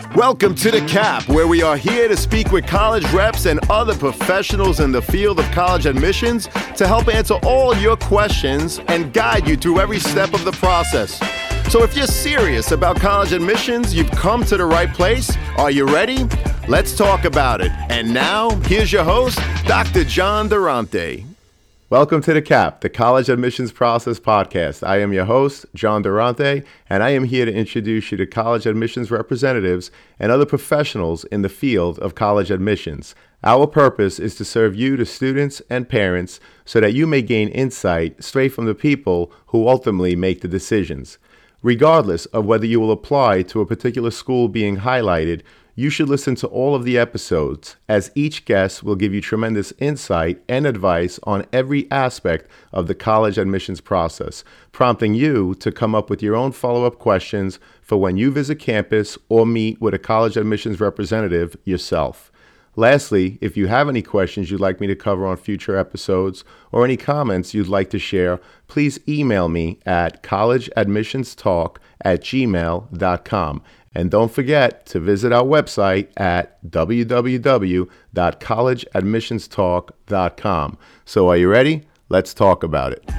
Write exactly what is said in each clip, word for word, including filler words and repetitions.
Welcome to The Cap, where we are here to speak with college reps and other professionals in the field of college admissions to help answer all your questions and guide you through every step of the process. So if you're serious about college admissions, you've come to the right place. Are you ready? Let's talk about it. And now, here's your host, Doctor John Durante. Welcome to The Cap, the College Admissions Process Podcast. I am your host, John Durante, and I am here to introduce you to college admissions representatives and other professionals in the field of college admissions. Our purpose is to serve you, the students and parents, so that you may gain insight straight from the people who ultimately make the decisions. Regardless of whether you will apply to a particular school being highlighted, you should listen to all of the episodes, as each guest will give you tremendous insight and advice on every aspect of the college admissions process, prompting you to come up with your own follow-up questions for when you visit campus or meet with a college admissions representative yourself. Lastly, if you have any questions you'd like me to cover on future episodes or any comments you'd like to share, please email me at collegeadmissionstalk at gmail dot com. And don't forget to visit our website at w w w dot college admissions talk dot com. So are you ready? Let's talk about it.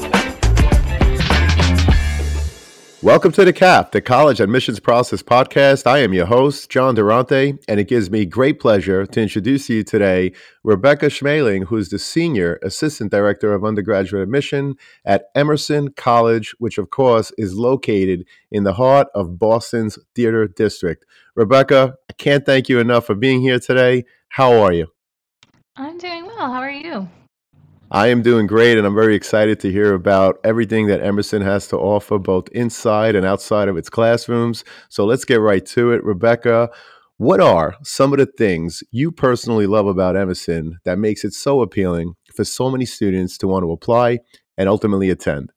Welcome to The Cap, the College Admissions Process Podcast. I am your host, John Durante, and it gives me great pleasure to introduce to you today Rebecca Schmeling, who is the Senior Assistant Director of Undergraduate Admission at Emerson College, which of course is located in the heart of Boston's Theater District. Rebecca, I can't thank you enough for being here today. How are you? I'm doing well. How are you? I am doing great, and I'm very excited to hear about everything that Emerson has to offer, both inside and outside of its classrooms. So let's get right to it. Rebecca, what are some of the things you personally love about Emerson that makes it so appealing for so many students to want to apply and ultimately attend?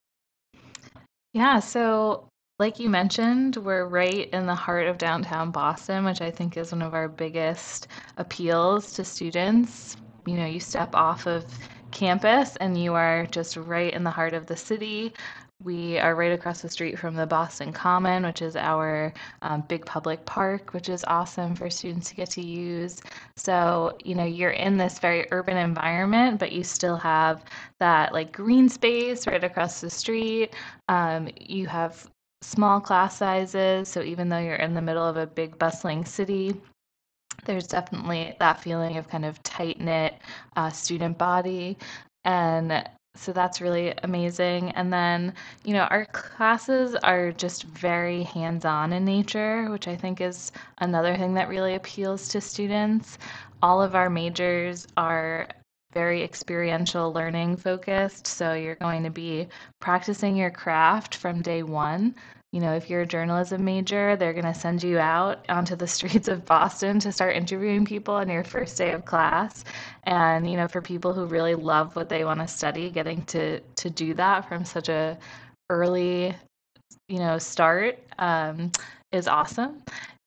Yeah, so like you mentioned, we're right in the heart of downtown Boston, which I think is one of our biggest appeals to students. You know, you step off of campus and you are just right in the heart of the city. We are right across the street from the Boston Common, which is our um, big public park, which is awesome for students to get to use. So, you know, you're in this very urban environment, but you still have that like green space right across the street. Um, you have small class sizes. So even though you're in the middle of a big bustling city, there's definitely that feeling of kind of tight-knit uh, student body. And so that's really amazing. And then, you know, our classes are just very hands-on in nature, which I think is another thing that really appeals to students. All of our majors are very experiential learning focused. So you're going to be practicing your craft from day one. You know, if you're a journalism major, they're going to send you out onto the streets of Boston to start interviewing people on your first day of class. And, you know, for people who really love what they want to study, getting to to do that from such a early, you know, start um, is awesome.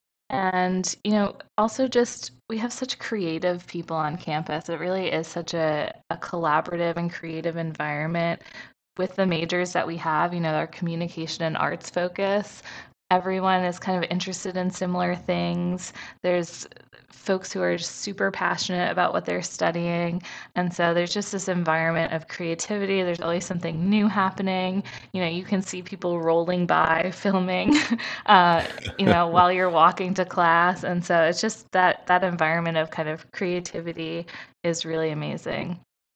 And, you know, also just we have such creative people on campus. It really is such a, a collaborative and creative environment with the majors that we have, you know, our communication and arts focus. Everyone is kind of interested in similar things. There's folks who are just super passionate about what they're studying. And so there's just this environment of creativity. There's always something new happening. You know, you can see people rolling by filming, uh, you know, while you're walking to class. And so it's just that that environment of kind of creativity is really amazing.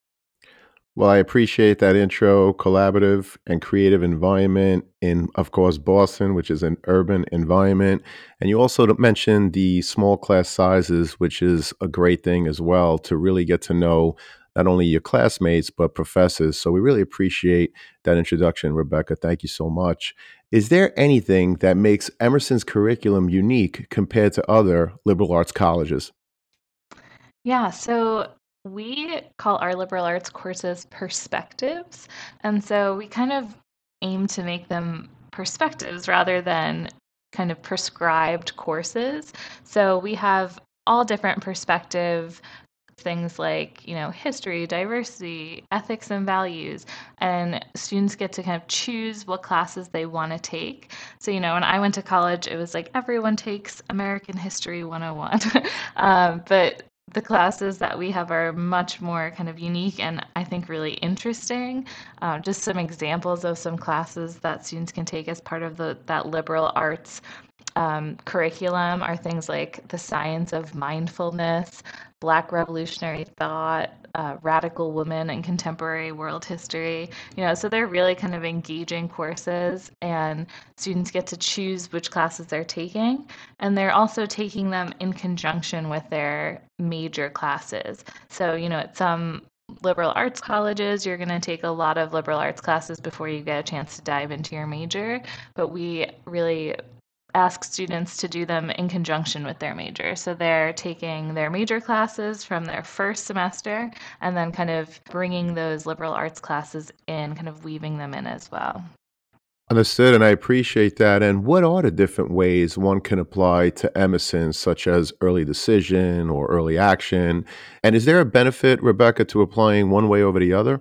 Well, I appreciate that intro, collaborative and creative environment in, of course, Boston, which is an urban environment. And you also mentioned the small class sizes, which is a great thing as well to really get to know not only your classmates, but professors. So we really appreciate that introduction, Rebecca. Thank you so much. Is there anything that makes Emerson's curriculum unique compared to other liberal arts colleges? Yeah, so we call our liberal arts courses perspectives. And so we kind of aim to make them perspectives rather than kind of prescribed courses. So we have all different perspective things like, you know, history, diversity, ethics and values, and students get to kind of choose what classes they want to take. So, you know, when I went to college, it was like everyone takes American History one oh one. um, but the classes that we have are much more kind of unique and I think really interesting. Uh, just some examples of some classes that students can take as part of the that liberal arts um, curriculum are things like the science of mindfulness, Black revolutionary thought, uh, radical women and contemporary world history. You know, so they're really kind of engaging courses, and students get to choose which classes they're taking, and they're also taking them in conjunction with their major classes. So, you know, at some liberal arts colleges, you're going to take a lot of liberal arts classes before you get a chance to dive into your major, but we really ask students to do them in conjunction with their major. So they're taking their major classes from their first semester and then kind of bringing those liberal arts classes in, kind of weaving them in as well. Understood, and I appreciate that. And what are the different ways one can apply to Emerson, such as early decision or early action? And is there a benefit, Rebecca, to applying one way over the other?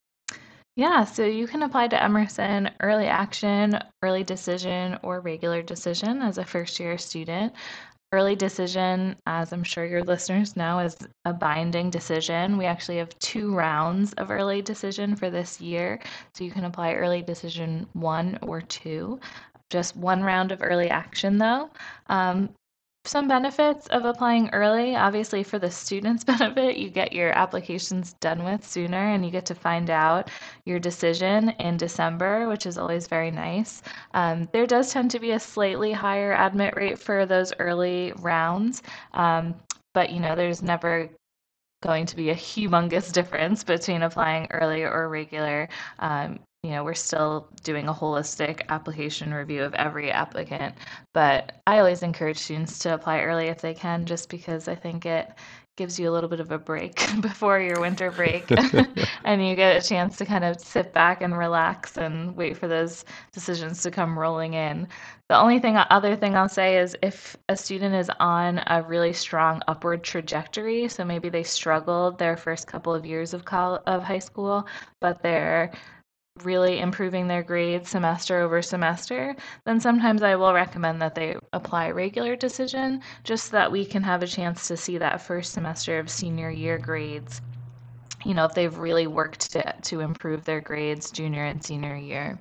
Yeah, so you can apply to Emerson early action, early decision, or regular decision as a first year student. Early decision, as I'm sure your listeners know, is a binding decision. We actually have two rounds of early decision for this year. So you can apply early decision one or two. Just one round of early action, though. Um, some benefits of applying early. Obviously, for the student's benefit, you get your applications done with sooner and you get to find out your decision in December, which is always very nice. Um, there does tend to be a slightly higher admit rate for those early rounds, um, but you know, there's never going to be a humongous difference between applying early or regular. Um, you know, we're still doing a holistic application review of every applicant, but I always encourage students to apply early if they can, just because I think it gives you a little bit of a break before your winter break and you get a chance to kind of sit back and relax and wait for those decisions to come rolling in. The only thing, other thing I'll say is if a student is on a really strong upward trajectory, so maybe they struggled their first couple of years of college, of high school, but they're really improving their grades semester over semester, then sometimes I will recommend that they apply regular decision just so that we can have a chance to see that first semester of senior year grades, you know, if they've really worked to, to improve their grades junior and senior year.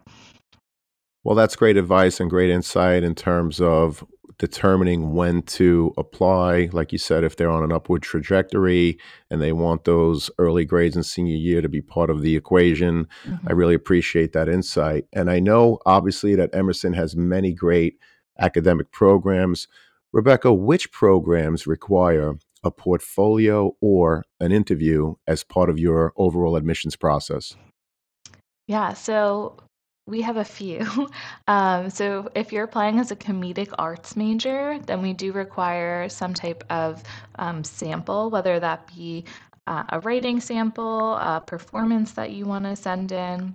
Well, that's great advice and great insight in terms of determining when to apply. Like you said, if they're on an upward trajectory and they want those early grades in senior year to be part of the equation, Mm-hmm. I really appreciate that insight. And I know, obviously, that Emerson has many great academic programs. Rebecca, which programs require a portfolio or an interview as part of your overall admissions process? Yeah, so we have a few. Um, so if you're applying as a comedic arts major, then we do require some type of um, sample, whether that be uh, a writing sample, a performance that you want to send in.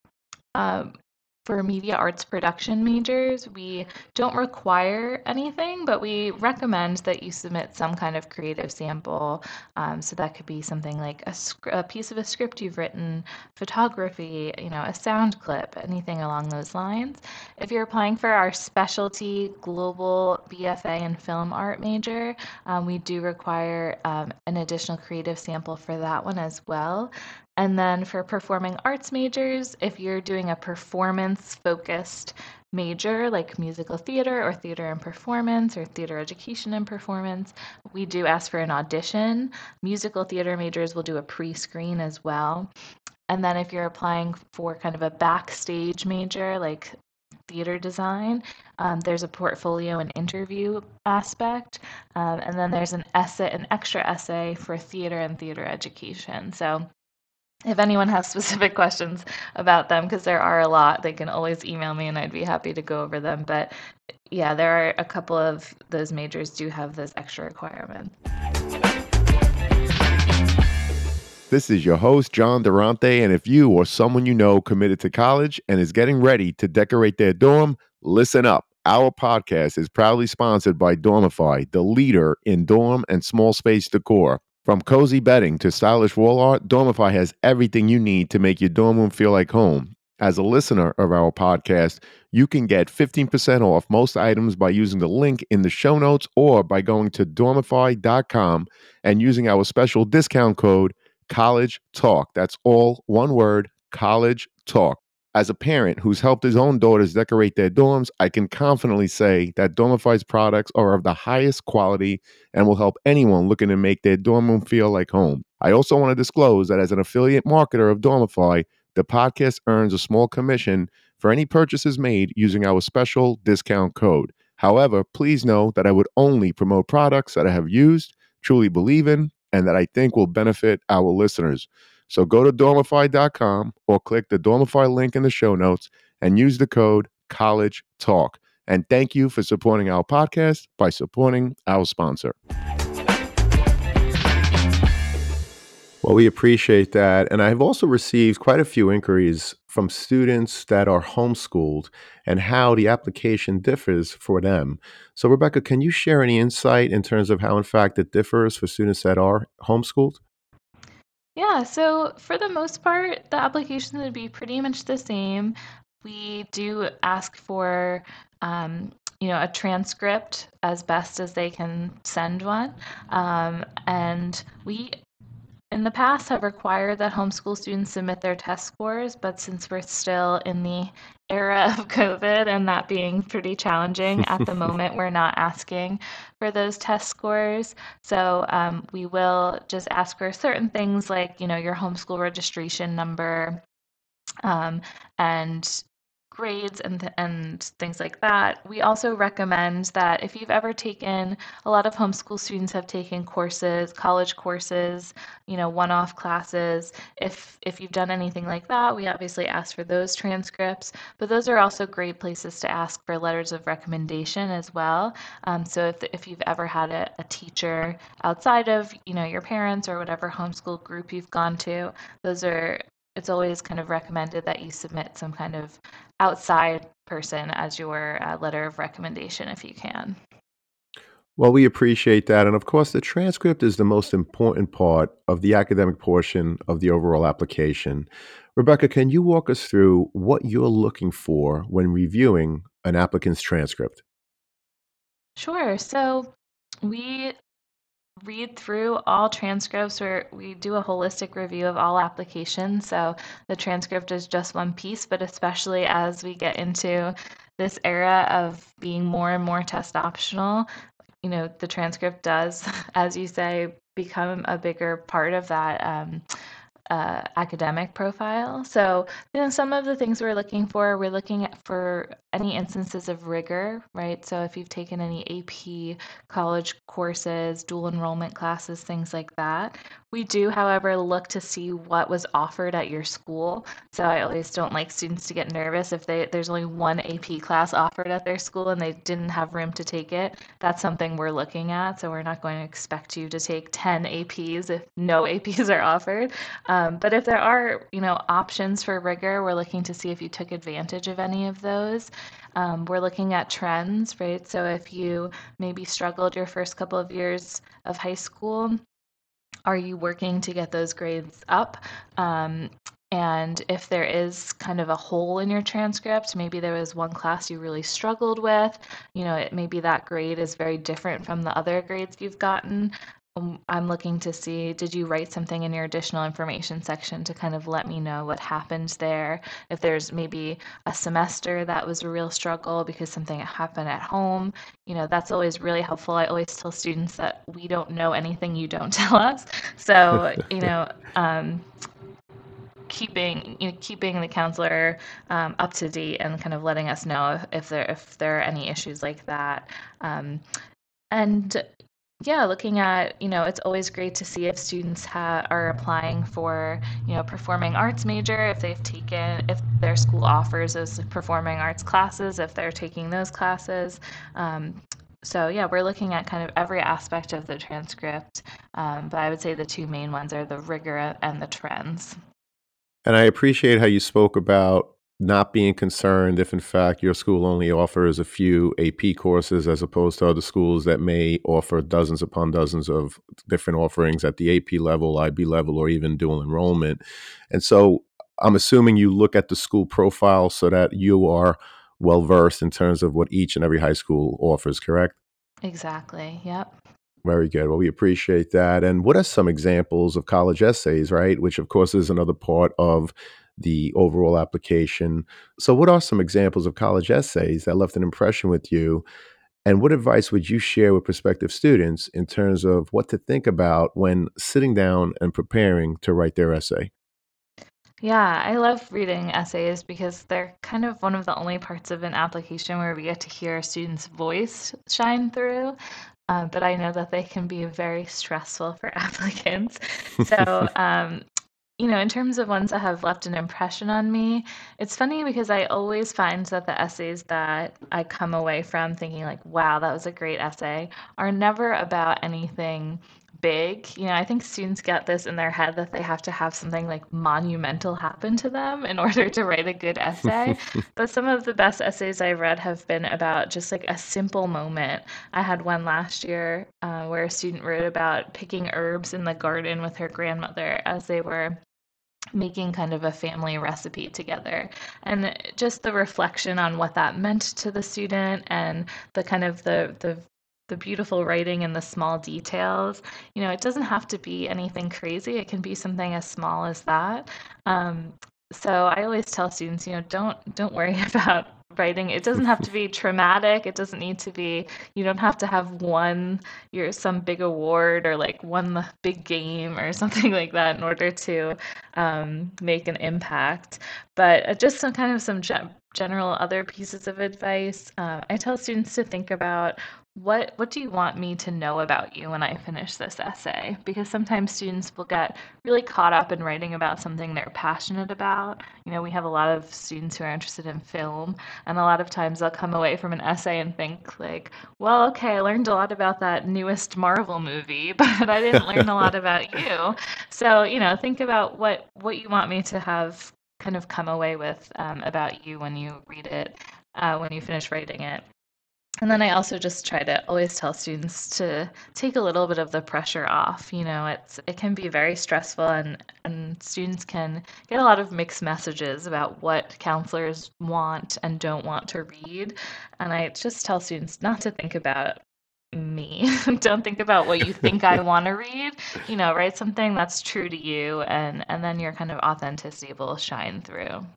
Um, for media arts production majors, we don't require anything, but we recommend that you submit some kind of creative sample. Um, so that could be something like a, sc- a piece of a script you've written, photography, you know, a sound clip, anything along those lines. If you're applying for our specialty global B F A in film art major, um, we do require um, an additional creative sample for that one as well. And then for performing arts majors, if you're doing a performance focused major like musical theater or theater and performance or theater education and performance, we do ask for an audition. Musical theater majors will do a pre screen as well. And then if you're applying for kind of a backstage major like theater design, um, there's a portfolio and interview aspect. Um, and then there's an essay, an extra essay for theater and theater education. So if anyone has specific questions about them, because there are a lot, they can always email me and I'd be happy to go over them. But yeah, there are a couple of those majors do have those extra requirements. This is your host, John Durante, and if you or someone you know committed to college and is getting ready to decorate their dorm, listen up. Our podcast is proudly sponsored by Dormify, the leader in dorm and small space decor. From cozy bedding to stylish wall art, Dormify has everything you need to make your dorm room feel like home. As a listener of our podcast, you can get fifteen percent off most items by using the link in the show notes or by going to dormify dot com and using our special discount code College Talk. That's all one word, College Talk. As a parent who's helped his own daughters decorate their dorms, I can confidently say that Dormify's products are of the highest quality and will help anyone looking to make their dorm room feel like home. I also want to disclose that as an affiliate marketer of Dormify, the podcast earns a small commission for any purchases made using our special discount code. However, please know that I would only promote products that I have used, truly believe in, and that I think will benefit our listeners. So go to dormify dot com or click the Dormify link in the show notes and use the code College Talk. And thank you for supporting our podcast by supporting our sponsor. Well, we appreciate that. And I've also received quite a few inquiries from students that are homeschooled and how the application differs for them. So, Rebecca, can you share any insight in terms of how, in fact, it differs for students that are homeschooled? Yeah, so for the most part, the application would be pretty much the same. We do ask for, um, you know, a transcript as best as they can send one. Um, and we in the past have required that homeschool students submit their test scores, but since we're still in the era of COVID and that being pretty challenging at the moment, we're not asking for those test scores. So um, we will just ask for certain things like, you know, your homeschool registration number, um, and grades and th- and things like that. We also recommend that if you've ever taken, a lot of homeschool students have taken courses, college courses, you know, one-off classes. If if you've done anything like that, we obviously ask for those transcripts. But those are also great places to ask for letters of recommendation as well. Um, so if if you've ever had a, a teacher outside of, you know, your parents or whatever homeschool group you've gone to, those are it's always kind of recommended that you submit some kind of outside person as your uh, letter of recommendation if you can. Well, we appreciate that. And of course, the transcript is the most important part of the academic portion of the overall application. Rebecca, can you walk us through what you're looking for when reviewing an applicant's transcript? Sure. So we read through all transcripts, or we do a holistic review of all applications. So the transcript is just one piece, but especially as we get into this era of being more and more test optional, you know, the transcript does, as you say, become a bigger part of that um, uh, academic profile. So, you know, some of the things we're looking for, we're looking at for any instances of rigor, right? So if you've taken any A P college courses, dual enrollment classes, things like that. We do, however, look to see what was offered at your school. So I always don't like students to get nervous if they there's only one A P class offered at their school and they didn't have room to take it. That's something we're looking at. So we're not going to expect you to take ten A Ps if no A Ps are offered. Um, but if there are, you know, options for rigor, we're looking to see if you took advantage of any of those. Um, we're looking at trends, right? So if you maybe struggled your first couple of years of high school, are you working to get those grades up? Um, and if there is kind of a hole in your transcript, maybe there was one class you really struggled with, you know, it, maybe that grade is very different from the other grades you've gotten. Um, I'm looking to see, did you write something in your additional information section to kind of let me know what happened there? If there's maybe a semester that was a real struggle because something happened at home, you know, that's always really helpful. I always tell students that we don't know anything you don't tell us. So, you know, um, keeping you know, keeping the counselor um, up to date and kind of letting us know if, if there if there are any issues like that. Um, and yeah, looking at, you know, it's always great to see if students ha- are applying for, you know, performing arts major, if they've taken, if their school offers those performing arts classes, if they're taking those classes. Um, so yeah, we're looking at kind of every aspect of the transcript, um, but I would say the two main ones are the rigor and the trends. And I appreciate how you spoke about not being concerned if in fact your school only offers a few A P courses as opposed to other schools that may offer dozens upon dozens of different offerings at the A P level, I B level, or even dual enrollment. And so I'm assuming you look at the school profile so that you are well versed in terms of what each and every high school offers, correct? Exactly. Yep. Very good. Well, we appreciate that. And what are some examples of college essays, right? Which, of course, is another part of the overall application. So, what are some examples of college essays that left an impression with you? And what advice would you share with prospective students in terms of what to think about when sitting down and preparing to write their essay? Yeah, I love reading essays because they're kind of one of the only parts of an application where we get to hear a student's voice shine through. Uh, but I know that they can be very stressful for applicants. So, um, you know, in terms of ones that have left an impression on me, it's funny because I always find that the essays that I come away from thinking, like, wow, that was a great essay, are never about anything big. You know, I think students get this in their head that they have to have something like monumental happen to them in order to write a good essay. But some of the best essays I've read have been about just like a simple moment. I had one last year uh, where a student wrote about picking herbs in the garden with her grandmother as they were making kind of a family recipe together, and just the reflection on what that meant to the student, and the kind of the the the beautiful writing and the small details. You know, it doesn't have to be anything crazy. It can be something as small as that. Um, so I always tell students, you know, don't don't worry about writing. It doesn't have to be traumatic. It doesn't need to be, you don't have to have won your some big award or like won the big game or something like that in order to um, make an impact. But uh, just some kind of some ge- general other pieces of advice. Uh, I tell students to think about what what do you want me to know about you when I finish this essay? Because sometimes students will get really caught up in writing about something they're passionate about. You know, we have a lot of students who are interested in film, and a lot of times they'll come away from an essay and think like, well, okay, I learned a lot about that newest Marvel movie, but I didn't learn a lot about you. So, you know, think about what what you want me to have kind of come away with um, about you when you read it, uh, when you finish writing it. And then I also just try to always tell students to take a little bit of the pressure off. You know, it's it can be very stressful, and and students can get a lot of mixed messages about what counselors want and don't want to read. And I just tell students not to think about me. Don't think about what you think I want to read. You know, write something that's true to you, and and then your kind of authenticity will shine through.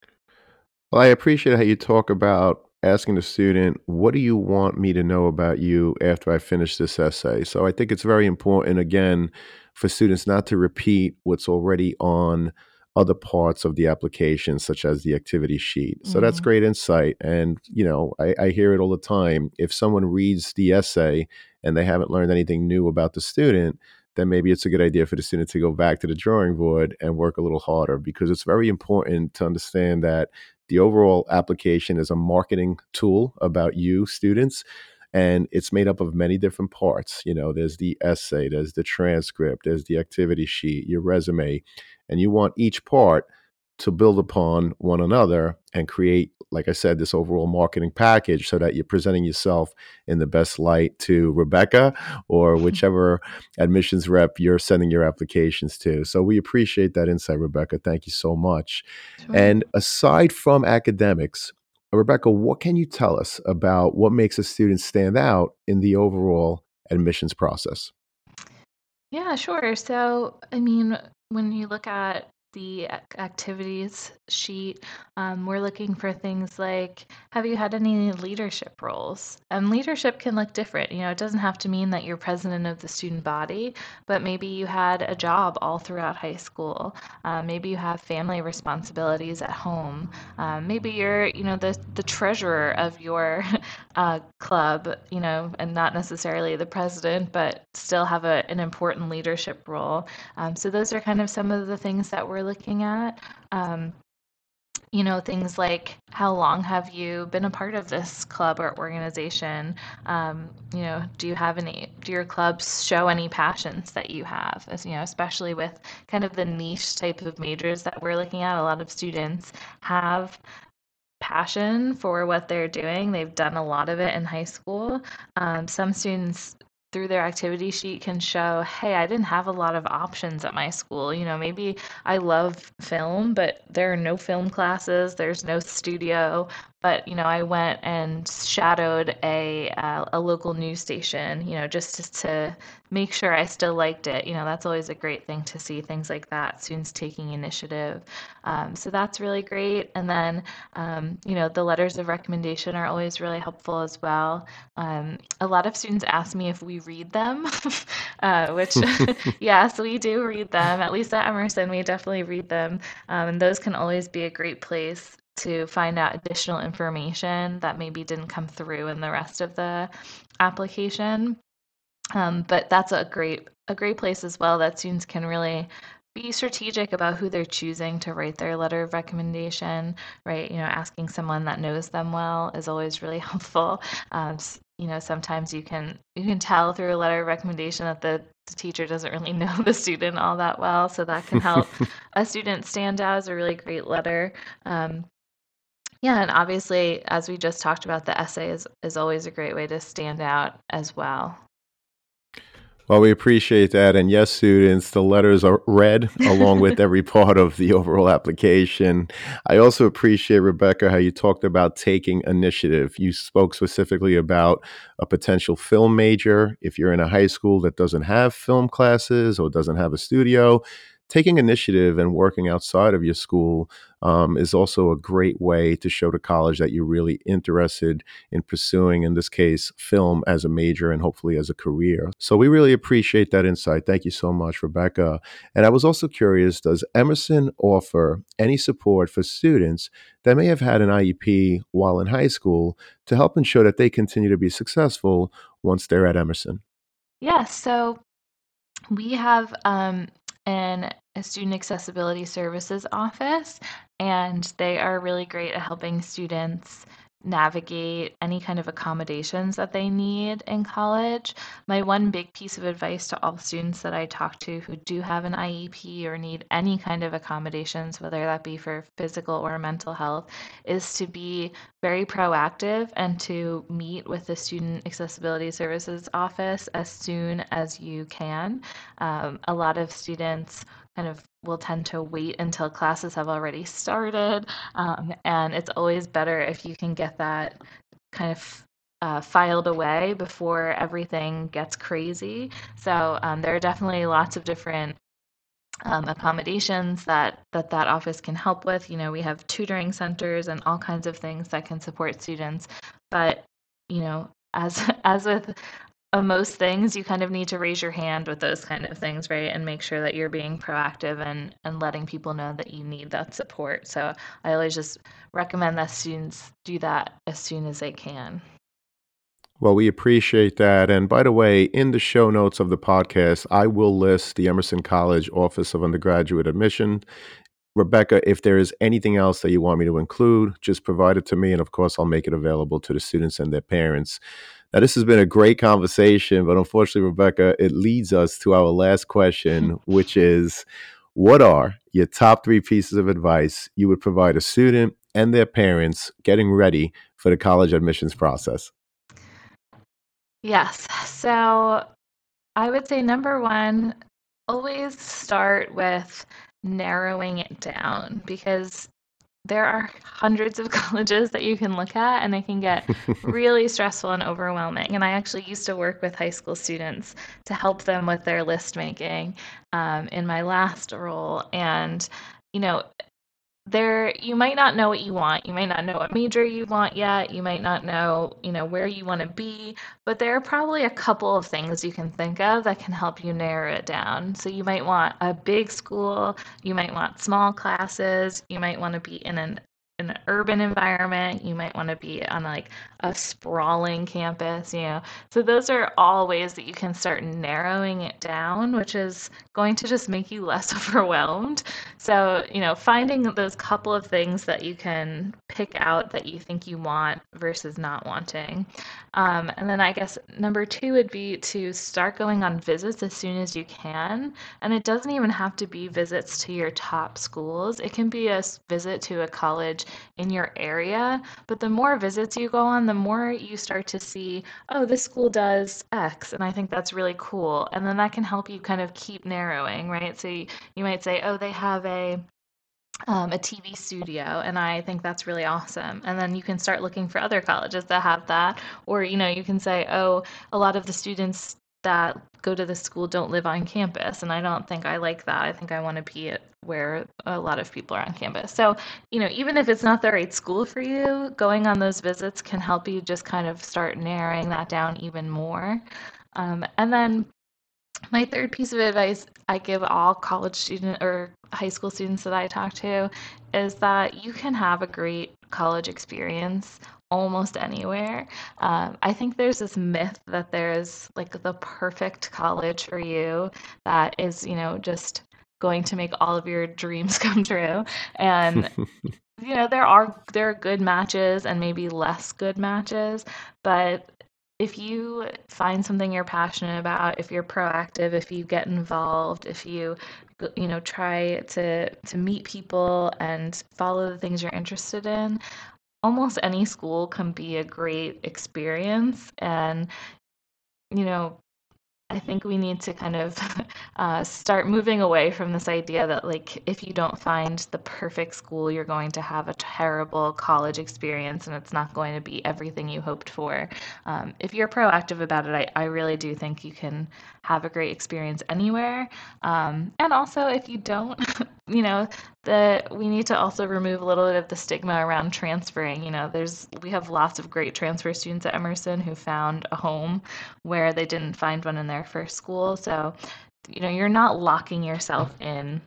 Well, I appreciate how you talk about asking the student, what do you want me to know about you after I finish this essay? So I think it's very important, again, for students not to repeat what's already on other parts of the application, such as the activity sheet. So that's Mm, great insight. And, you know, I, I hear it all the time. If someone reads the essay and they haven't learned anything new about the student, then maybe it's a good idea for the student to go back to the drawing board and work a little harder, because it's very important to understand that the overall application is a marketing tool about you, students, and it's made up of many different parts. You know, there's the essay, there's the transcript, there's the activity sheet, your resume, and you want each part to build upon one another and create, like I said, this overall marketing package so that you're presenting yourself in the best light to Rebecca or whichever admissions rep you're sending your applications to. So we appreciate that insight, Rebecca. Thank you so much. sure. And aside from academics, Rebecca, what can you tell us about what makes a student stand out in the overall admissions process? Yeah, sure. So, I mean, when you look at the ac- activities sheet, um, we're looking for things like, have you had any leadership roles? And leadership can look different. You know, it doesn't have to mean that you're president of the student body, but maybe you had a job all throughout high school. Uh, maybe you have family responsibilities at home. Um, maybe you're, you know, the the treasurer of your uh, club, you know, and not necessarily the president, but still have a, an important leadership role. Um, so those are kind of some of the things that we're looking at. Um, you know, things like how long have you been a part of this club or organization? Um, you know, do you have any, do your clubs show any passions that you have? As you know, especially with kind of the niche type of majors that we're looking at, a lot of students have passion for what they're doing. They've done a lot of it in high school. Um, some students, through their activity sheet, can show, hey, I didn't have a lot of options at my school. You know, maybe I love film, but there are no film classes, there's no studio. But, you know, I went and shadowed a, uh, a local news station, you know, just to, to make sure I still liked it. You know, that's always a great thing to see, things like that, students taking initiative. Um, so that's really great. And then, um, you know, the letters of recommendation are always really helpful as well. Um, a lot of students ask me if we read them, uh, which, yes, we do read them. At least at Emerson, we definitely read them. Um, and those can always be a great place to find out additional information that maybe didn't come through in the rest of the application. Um, but that's a great a great place as well that students can really be strategic about who they're choosing to write their letter of recommendation, right? You know, asking someone that knows them well is always really helpful. Um, you know, sometimes you can you can tell through a letter of recommendation that the, the teacher doesn't really know the student all that well, so that can help a student stand out as a really great letter. Um, yeah, and obviously, as we just talked about, the essay is, is always a great way to stand out as well. Well, we appreciate that. And yes, students, the letters are read along with every part of the overall application. I also appreciate, Rebecca, how you talked about taking initiative. You spoke specifically about a potential film major. If you're in a high school that doesn't have film classes or doesn't have a studio, taking initiative and working outside of your school um, is also a great way to show to college that you're really interested in pursuing, in this case, film as a major and hopefully as a career. So we really appreciate that insight. Thank you so much, Rebecca. And I was also curious, does Emerson offer any support for students that may have had an I E P while in high school to help ensure that they continue to be successful once they're at Emerson? Yes, so we have um, an a student accessibility services office, and they are really great at helping students navigate any kind of accommodations that they need in college. My one big piece of advice to all students that I talk to who do have an I E P or need any kind of accommodations, whether that be for physical or mental health, is to be very proactive and to meet with the Student Accessibility Services office as soon as you can. Um, a lot of students kind of will tend to wait until classes have already started, um, and it's always better if you can get that kind of uh, filed away before everything gets crazy. So um, there are definitely lots of different um, accommodations that, that that office can help with. You know, we have tutoring centers and all kinds of things that can support students. But, you know, as as with uh, most things, you kind of need to raise your hand with those kind of things, right? And make sure that you're being proactive and, and letting people know that you need that support. So I always just recommend that students do that as soon as they can. Well, we appreciate that. And by the way, in the show notes of the podcast, I will list the Emerson College Office of Undergraduate Admission. Rebecca, if there is anything else that you want me to include, just provide it to me. And of course, I'll make it available to the students and their parents. Now, this has been a great conversation, but unfortunately, Rebecca, it leads us to our last question, which is, what are your top three pieces of advice you would provide a student and their parents getting ready for the college admissions process? Yes. So I would say number one, always start with narrowing it down because there are hundreds of colleges that you can look at, and it can get really stressful and overwhelming. And I actually used to work with high school students to help them with their list making um, in my last role. And, you know, there you might not know what you want. You might not know what major you want yet. You might not know, you know, where you want to be, but there are probably a couple of things you can think of that can help you narrow it down. So you might want a big school, you might want small classes, you might want to be in an in in an urban environment. You might want to be on like a sprawling campus, you know. So those are all ways that you can start narrowing it down, which is going to just make you less overwhelmed. So, you know, finding those couple of things that you can pick out that you think you want versus not wanting. Um, and then I guess number two would be to start going on visits as soon as you can. And it doesn't even have to be visits to your top schools. It can be a visit to a college in your area. But the more visits you go on, the more you start to see, oh, this school does X. And I think that's really cool. And then that can help you kind of keep narrowing, right? So you, you might say, oh, they have a Um, a T V studio, and I think that's really awesome. And then you can start looking for other colleges that have that. Or, you know, you can say, oh, a lot of the students that go to this school don't live on campus, and I don't think I like that. I think I want to be at where a lot of people are on campus. So, you know, even if it's not the right school for you, going on those visits can help you just kind of start narrowing that down even more. Um, and then my third piece of advice I give all college student or high school students that I talk to is that you can have a great college experience almost anywhere. Um, I think there's this myth that there's like the perfect college for you that is, you know, just going to make all of your dreams come true. And you know, there are there are good matches and maybe less good matches, but if you find something you're passionate about, if you're proactive, if you get involved, if you, you know, try to to meet people and follow the things you're interested in, almost any school can be a great experience. And, you know, I think we need to kind of uh, start moving away from this idea that, like, if you don't find the perfect school, you're going to have a terrible college experience and it's not going to be everything you hoped for. Um, if you're proactive about it, I, I really do think you can have a great experience anywhere. Um, and also, if you don't, you know, the we need to also remove a little bit of the stigma around transferring. You know, there's we have lots of great transfer students at Emerson who found a home where they didn't find one in their first school. So, you know, you're not locking yourself in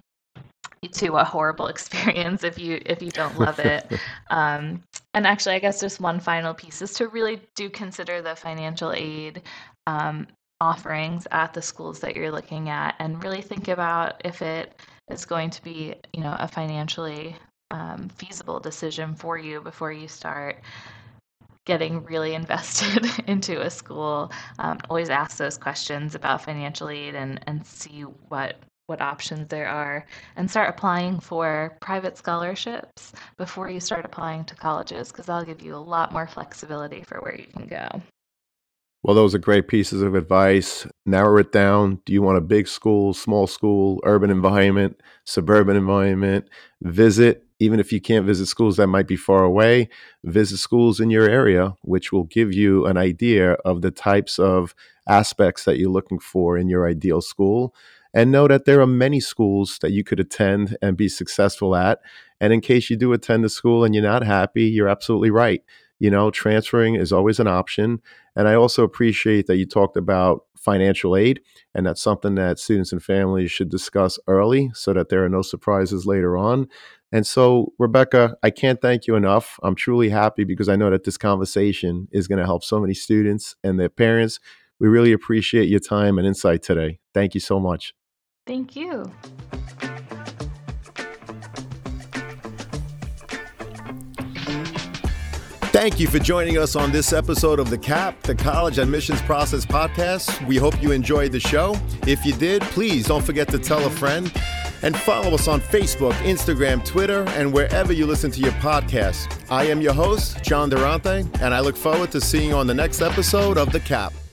to a horrible experience if you if you don't love it. Um, and actually, I guess just one final piece is to really do consider the financial aid um, offerings at the schools that you're looking at, and really think about if it is going to be, you know, a financially um, feasible decision for you before you start getting really invested into a school. Um, always ask those questions about financial aid and, and see what what options there are, and start applying for private scholarships before you start applying to colleges, because that'll give you a lot more flexibility for where you can go. Well, those are great pieces of advice. Narrow it down. Do you want a big school, small school, urban environment, suburban environment? Visit, even if you can't visit schools that might be far away, visit schools in your area, which will give you an idea of the types of aspects that you're looking for in your ideal school. And know that there are many schools that you could attend and be successful at. And in case you do attend a school and you're not happy, you're absolutely right. You know, transferring is always an option. And I also appreciate that you talked about financial aid, and that's something that students and families should discuss early so that there are no surprises later on. And so, Rebecca, I can't thank you enough. I'm truly happy because I know that this conversation is going to help so many students and their parents. We really appreciate your time and insight today. Thank you so much. Thank you. Thank you for joining us on this episode of the C A P, the College Admissions Process Podcast. We hope you enjoyed the show. If you did, please don't forget to tell a friend, and follow us on Facebook, Instagram, Twitter, and wherever you listen to your podcasts. I am your host, John Durante, and I look forward to seeing you on the next episode of the C A P.